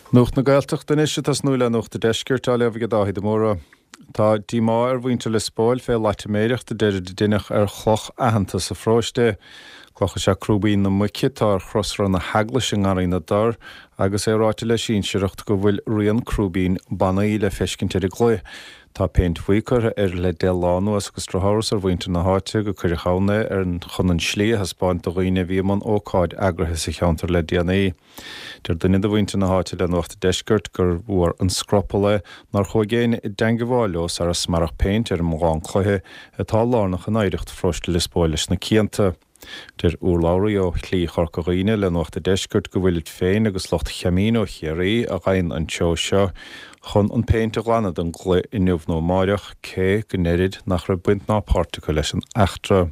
Nucht na gaeltach den isise tas nuile nucht de deisgirt a lefh godáhí de móra. Tá dí má bhainte le spáil fé leitiméireachta de duineach chloch ahananta sa fráiste. Clocha se crúbín na muice tá chrosra na hagla sin arína dar, agus ráite le sin sireacht go bhfuil rion crúbín banaí le feiscinnte de glói. Tá péint bhuicar le déláú agus strathras bhainte na háite go chuir chána an chunan slí has spáint do roioine bhíman ócáid agrathe sa cheantar le DNA. Der duine do bhainte na háite le nuachta deisgirt gur bhuair an scropala nar chógéin I dengabháileos ar a smarach péint ar mgáin chluthe atá lánach an éireacht froiste le spáiles na cianta. Der úrláirí ó chlí chorcaghine le nuachta deisgirt go bhfuil féin agus locht cheamín ó chéirí a ghain an teo seo chun an péint a glanad an glú I nuamh nó máireach cé go neirid nach ra buint ná páirteach leis an achtra.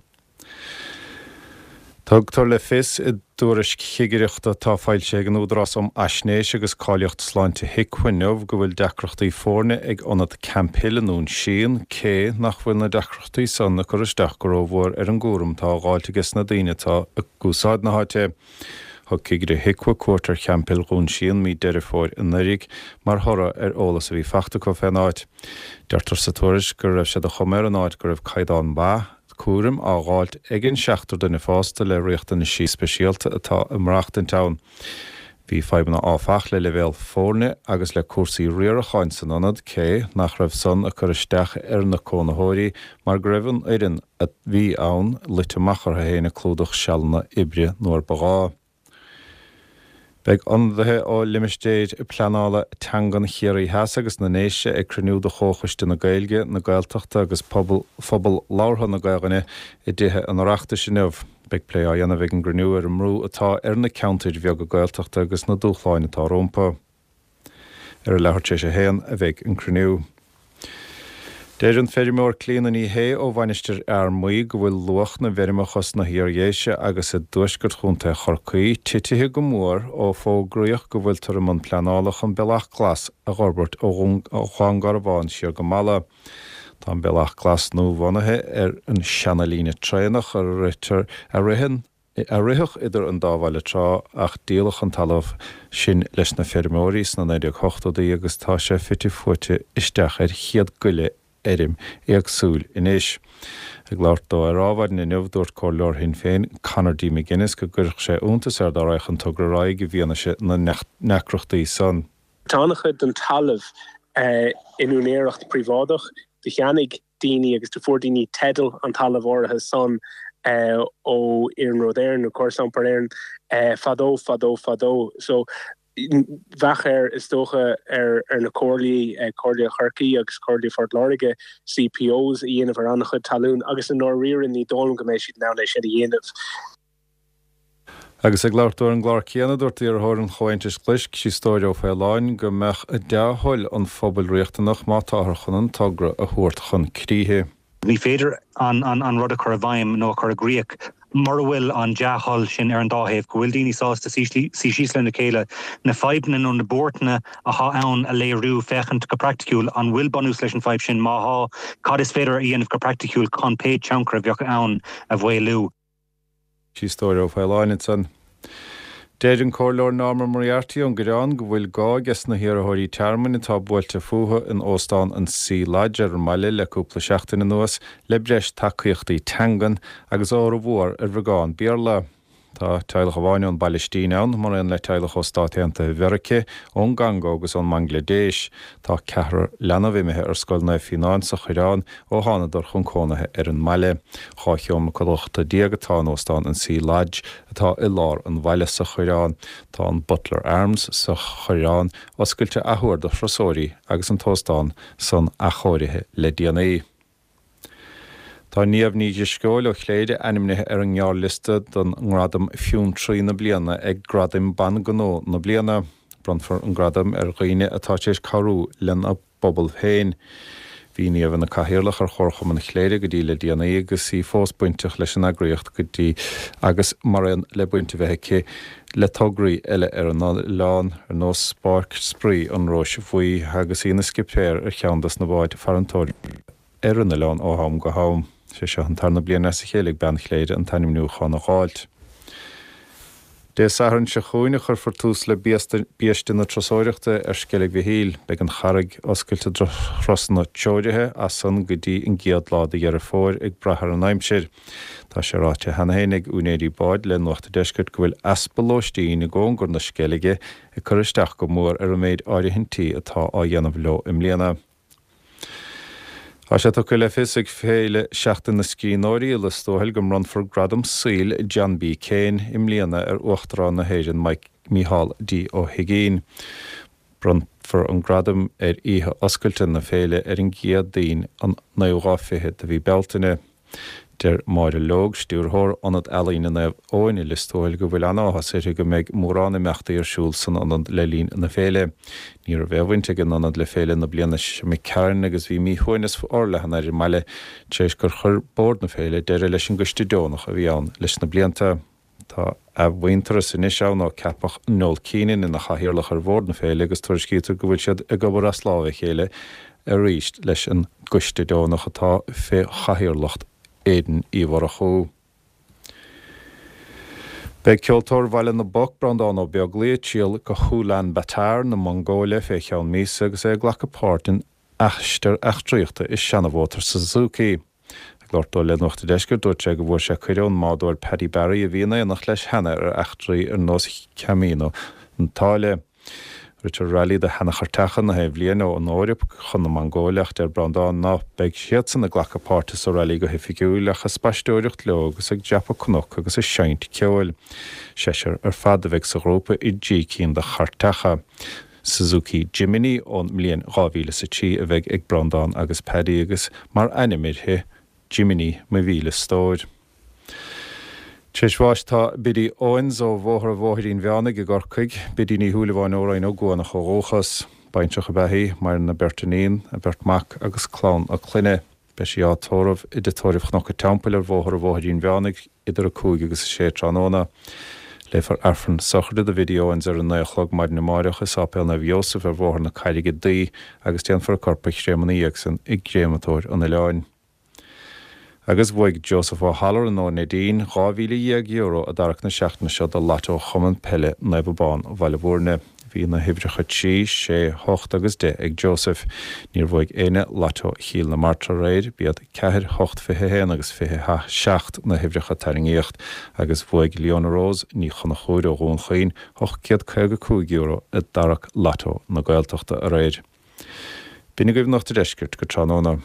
Tugtar le fis I dúris chigireachta tá fáilte an údras asnéis agus cáiliocht sláinte hicuinneamh go bhfuil deacreachtaí fórne ag anad campillanún sin cé nach bhfuil na deacreachtaí san na choristeach go rómhór ar an gúram tá gáiltegus na daine tá a gúsáid na háite. Thug cigre hicua cuairtar campil gún sin mí deireadh fóir in narig mar thora ar ólas a bhí feachta go fénáid. Deirtar sa tuairis gur raibh sé a choméir an áid gur raibh caiidán ba cuarim á gáilt ag an seachtar duna fásta le riochta na sí speisialta atá imreacht in town. Bhí feibna áfach le levéil fórne agus le cuasaí riar a cháin san anad cé nach raibh son a chur isteach ar na cónaitheoirí mar go raibhann éireann a bhí ann litimachar a héna clúdach sealna ibre nóir bagá. Beg andathe ó limistéid I pleanála teangan chéirí heas agus na néise ag cruniú do chóchaiste na gailge na gailteachta agus phobal láirtha na gailganne I dtithe an reachta sinneamh. Beg plé á dhéanamh an grniú ar an mrú atá ar na countaid bheag go gailteachta agus na dúchláin atá rompa. Ar a leharté sé héan a bheith an cruniú. Déir an féidir mór clíana í hé ó bhainisteir ar muí go bhfuil luach na bherimachas na hiargéise agus a dúisgurt chunta chorcaí titithe go mór ó fógraíoch go bhfuil tar an pleanálach an bealach glas a ghorbert ó cháin garbháin siar go mala. Tá an bealach glas nó bhanathe ar an seanalíne trénach a ritar a ritheach idir an dábhaile trá ach díalach an talamh sin leis na férimórís na 98 agus tá sé fitti fuite isteach ar chiad guile éirim éagsúil inis. Ag láirt dó ar ábhaid na nuamhdúirt cóir hin féin Conardí McGuinness go gcuirfh sé úntas ar dá an tugra ráig go bhíana sé na necrochtaí san. Tánachad den talamh inúnéireacht privádach de cheannig daoine agus de fórdíní tedal an talamh ortha san ó Iarn Rodéirn nó Corsan Paréirn fadó. So Bheachar is tócha ar na cóirlaí cóirlaí Chorcaí agus cóirlaí Fort Láirge CPOs I dhéanamh ar annachad talún agus an nóiríorin ní dólam go mééis siad ná leis sé dhéanamh. Agus ag láirtúir an gláir céanna dúirtaí ar thóir an chohaintis clisc sí stóir ó féileáin go meach a deáthil an phobal riachtanach má táthar chunan tagra a thuairt chun críthe. Ní féidir an rud a chur a bhaim nó chur a gríoch mar bhfuil an deáthil sin ar an dáhéamh go bhfuil daoine sásta sí síos le na céile na feibhna nó na bórtaine a thá ann a léirú fechant go practicúil an bhfuil banús leis an feibh sin má thá cad is féidir a dhéanamh go practicúil chun péad teancra bheoch ann a bhfuilú. Sí stóir ó féileáin san. Déir an cóirleir Norma Moriarty an Gurán go bhfuil gá gas na hiarthirí termine tá buailte fuatha in óstán an sí láid ar maile le cúpla seachtainna nuas le breis tacaíochtaí teangan agus á bhór ar bhreáin bíarla. Tá teilech bháine an Balistine ann mar an le teilech ó státeanta Mheireachta ón Ganga agus an Bangladesh. Tá cethar leanamhimithe ar scoil na Fináinsa Chorán ó tháinig chun cónathe ar an maile. Cháithóm coilachta díagatá óstán an sí láid atá I lár an bhaile sa Chorán. Tá an Butler Arms sa Chorán oscailte athúir do Frasóirí agus an tóstán san achóirithe le DNA. Tá níomh níidir scóil ó chléide animnithe ar an ngeall liste don ngradam fiún trí na bliana ag gradim ban gnó na bliana. Brandfar an gradam ar ghaoine atá tééis carú len a bobbal féin. Bhí níomh na caithearlach ar chorcham an chléide go dtí le DNA agus sí fós buinteach leis an agraíocht go dtí agus mar an le buinte bheice le tograí eile ar an lán ar nó spark sprí an rois faoi agus í na skiptéir ar cheandas na bháid farantóir ar an lán ó ham go ham. sé an tarna bliana sa chélig ben chléide an tanim nua chana gáilt. Dé sahann se chuoine chur fortús le bíiste na trosóireachta scéalaigh bhí híl beag an charreg oscailte trosna teoirithe as san go dtí an giad láda ar fóir ag brathar an aimsir. Tá sé ráte hanahénig únéirí báid le nuachta deisgurt go bhfuil aspalóistíí na ggóin gur na scéalaige i churisteach go mór ar méid áirithinntaí atá á dhéanamh leo im léana. Tá sé go le fisig féile seachtain na scríóirí le stóhil go Runford Gradam Síl John B. Kane im léana ar uachtarrán na héireann Mike Mícheál D. Ó Higgin. Runford an Gradam ar ihe oscailte na féile ar an giad daoin an naoghafiche a bhí beltaine. Der Máire Lóg stúrthór anad ealaína na óine le stóil go bhfuil anáthas ir go méid mórrána meachta ar siúil san anad le lín na féile. Níor bhehainte gan anad le féile na bliana me cearn agus bhí míhuainas orlathan ar meile tééis gur chur bord na féile deire leis an gostidónach a bhí an leis na blianta. Tá a bhaintar san iseo ná ceapach 0 cíine in na chahirirlach ar bhór na féile agus tuairiscítar go bhfuil siad a gobar a slábh chéile a ríist leis an gostidónach atá fé chahirirlacht éan íhar a chó. Beg ceoltóir bhaile na boc brandán ó beaglaí tíal go Chúlán Batar na Mongólia fé cheann míos agus é ghlacha páirtin eachtar eachtraíochta is seanmhótar Suzuki. Glórtó le nuachta deisgur dúirt sé go bhfuair sé chuireann mádúir Paddy Barry a bhíonna nach leis hena ar eachtraí ar nós Camino an táile. Richard Rally de hena chartachan na hebblion ó an Óireap chun na Mongóliacht ar brandán ná beag siad san na ghlacha páirtis ó rally go hifigiúileach a spaisteoireacht leo agus ag deapa cnóch agus is seint ceoil. Séisir ar fad a bheith sa grópa i dí cín de chartacha. Suzuki Jimny ón mblion 2010 a bheith ag brandán agus Paddy agus mar animirthe Jimny me bhíle stóid. Trísháis tá bidí óins ó bhóthar a bhóthirín bheanna go gorcaig, bidí ní thuúlaháin óráin ó gúna choróchas, baintseach a bheithí mar na Bertanín, a Bertmach agus clán a cluine, be sé átóramh i de tóirih nach a teampel ar bhóthar a bhóthirín bheannig idir a cúig agus sé tróna. Léfar arfan sochirde de videóins ar an néachlog mar na máireach is ápéil na Bhíosaf ar bhóthar na caiige dí agus téan for a corpaich rémaníag san ag gréamatóir an Ileáin. Agus bhuaig Joseph O'Halloran nó Nadine €2,000 a darach na seachna seo a Lotto chuman pelle nebabán bhaile bhórne. Bhí na hibrecha tí sé 8 agus 10 ag Joseph. Níor bhuaig éine Lotto híl na Martra réid, bíad 4 8 fihe agus fihe 7 na hibrecha taringíocht agus bhuaig Leona Rose ní chuna chúir ó gún chuoin €850 a darach Lotto na Gaeltachta a réid. Bínig goibh nach deisgirt go tróna.